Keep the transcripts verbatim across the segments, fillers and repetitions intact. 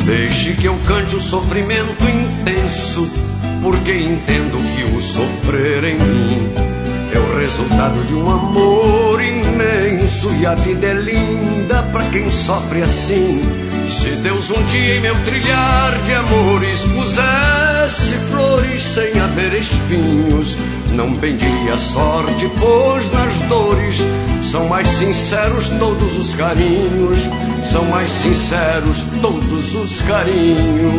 Deixe que eu cante o sofrimento intenso, porque entendo que o sofrer em mim é o resultado de um amor imenso. E a vida é linda pra quem sofre assim. Se Deus um dia em meu trilhar de amores pusesse flores sem haver espinhos, não bendiria a sorte, pois nas dores são mais sinceros todos os carinhos, são mais sinceros todos os carinhos.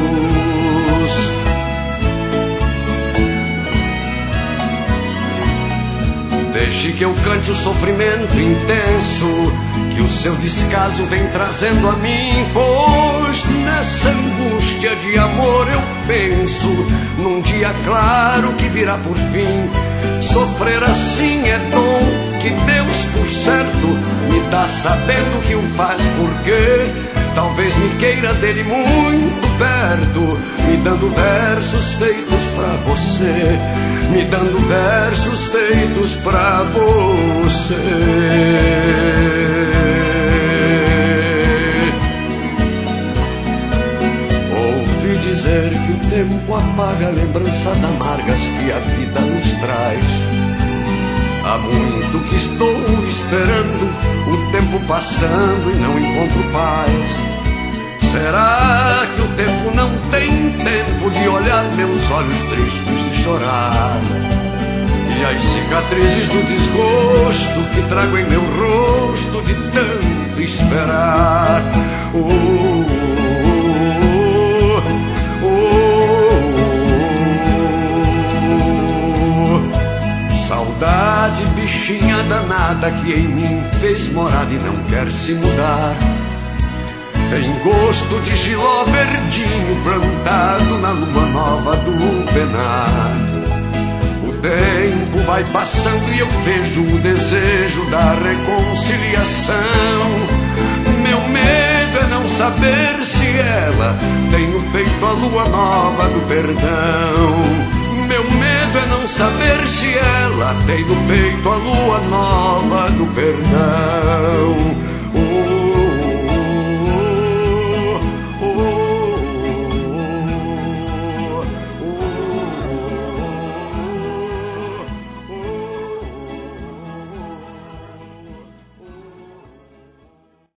Deixe que eu cante o sofrimento intenso que o seu descaso vem trazendo a mim, pois nessa angústia de amor eu penso num dia claro que virá por fim. Sofrer assim é dom que Deus, por certo, me dá sabendo que o faz porque talvez me queira dele muito perto, me dando versos feitos pra você, me dando versos feitos pra você. Ouvi dizer que o tempo apaga lembranças amargas que a vida nos traz. Há muito que estou esperando o tempo passando e não encontro paz. Será que o tempo não tem tempo de olhar meus olhos tristes, de chorar? E as cicatrizes do desgosto que trago em meu rosto de tanto esperar. Oh, oh, oh, oh. Saudade, bichinha danada que em mim fez morada e não quer se mudar. Tem gosto de giló verdinho plantado na lua nova do penar. O tempo vai passando e eu vejo o desejo da reconciliação. Meu medo é não saber se ela tem no peito a lua nova do perdão. Meu medo é não saber se ela tem no peito a lua nova do perdão.